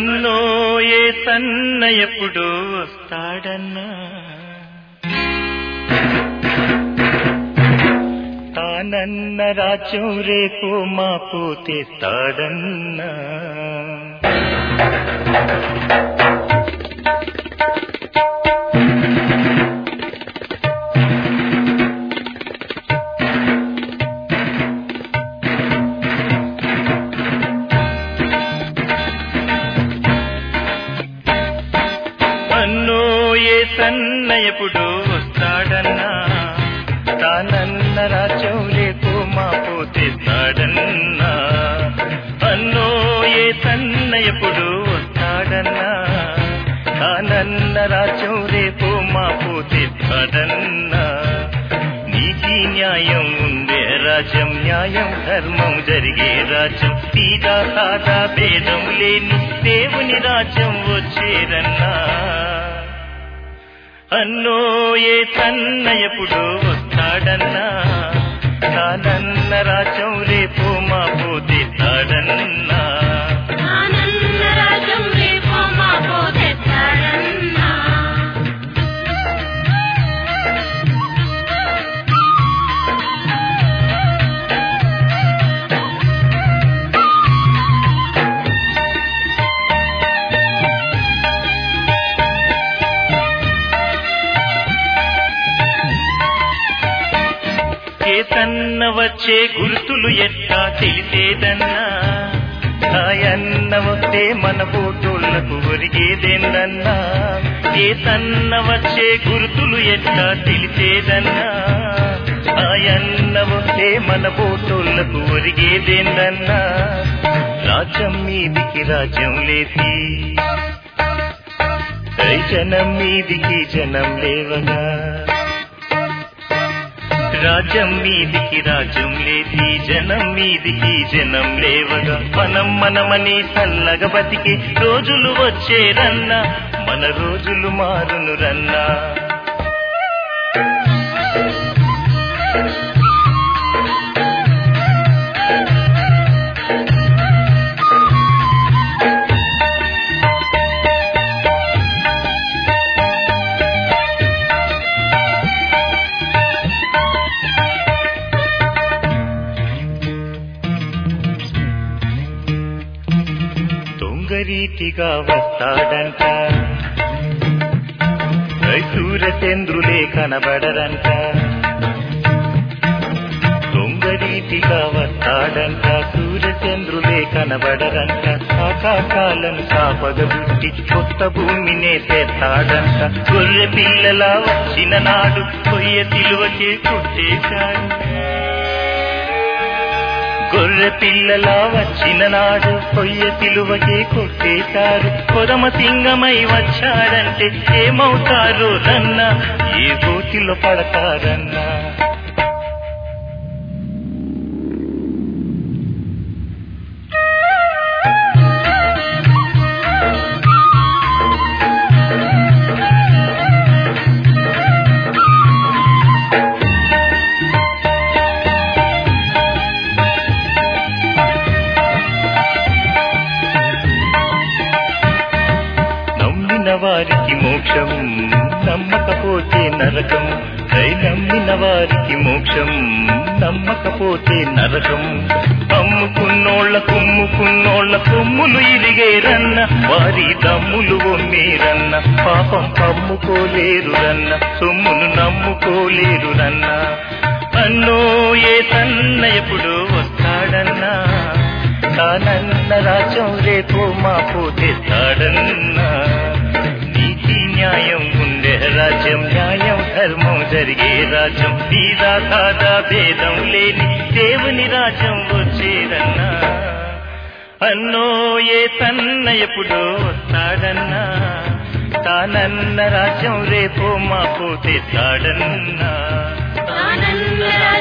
అన్నో ఏ సన్న ఎప్పుడు వస్తాడన్నా తానన్న రాజ్యం రేపు మాకు తెస్తాడన్నా అన్నో ఏ సన్న ఎప్పుడు వస్తాడన్నా తానన్న రాజ్యం రేపు మాకు తెస్తాడన్నా అన్నో ఏ సన్న ఎప్పుడు వస్తాడన్నా తానన్న రాజ్యం రేపు మాకు తెస్తాడన్నా నీతి న్యాయం ఉండే రాజ్యం న్యాయం ధర్మం జరిగే రాజ్యం తీరా సాదా భేదం లేని దేవుని రాజ్యం వచ్చేరన్నా అన్నో ఏ సన్న ఎప్పుడు వస్తాడన్నా తానన్న రాజ్యం రేపు మాకు తెస్తాడన్నా కేసన్న వచ్చే గుర్తులు ఎట్టా తెలిసేదన్నా ఆయన్న వస్తే మన పోటోళ్లకు ఒరిగేదేందన్నా కేసన్న వచ్చే గుర్తులు ఎట్టా తెలిసేదన్నా ఆయన్న వస్తే మన పోటోళ్లకు ఒరిగేదేందన్నా రాజ్యం మీదికి రాజ్యం లేసి జనం మీదికి జనం లేవగా రాజ్యం మీదికి రాజ్యం లేది జనం మీదికి జనం లేవగా మనమని సల్లగా బతికి రోజులు వచ్చేరన్నా మన రోజులు మారును రన్నా రీతిగా వస్తాడంట సూర్యచంద్రులే కనబడరంట దొంగ రీతిగా వస్తాడంట సూర్యచంద్రులే కనబడరంట ఆకాశాలను కాపగబుట్టి కొత్త భూమినే తెస్తాడంట గొర్రె పిల్లలా వచ్చిన నాడు కొయ్య తిలువకే కొట్టేశాడు గొర్రె పిల్లలా వచ్చిన నాడు కొయ్య తిలువకే కొట్టేశారు కొదమ సింగమై వచ్చాడంటే ఏమవుతారు రన్నా ఏ గోతిలో పడతారన్నా వారికి మోక్షం నమ్మకపోతే నరకం నమ్మిన వారికి మోక్షం నమ్మకపోతే నరకం అమ్ముకున్నోళ్ళ కొమ్ములు ఇరిగేరన్న వారి దమ్ములు ఒమ్మేరన్న పాపం పమ్ముకోలేరురన్న సొమ్మును నమ్ముకోలేరురన్న అన్నో ఏ సన్న ఎప్పుడు వస్తాడన్నా తానన్న రాజ్యం రేపు మాకు తెస్తాడన్నా నీతి న్యాయం ఉండే రాజ్యం న్యాయం ధర్మం జరిగే రాజ్యం తీరా సాదా భేదం లేని దేవుని రాజ్యం వచ్చేరన్నా అన్నో ఏ సన్న ఎప్పుడు వస్తాడన్నా తానన్న రాజ్యం రేపు మాకు తెస్తాడన్నా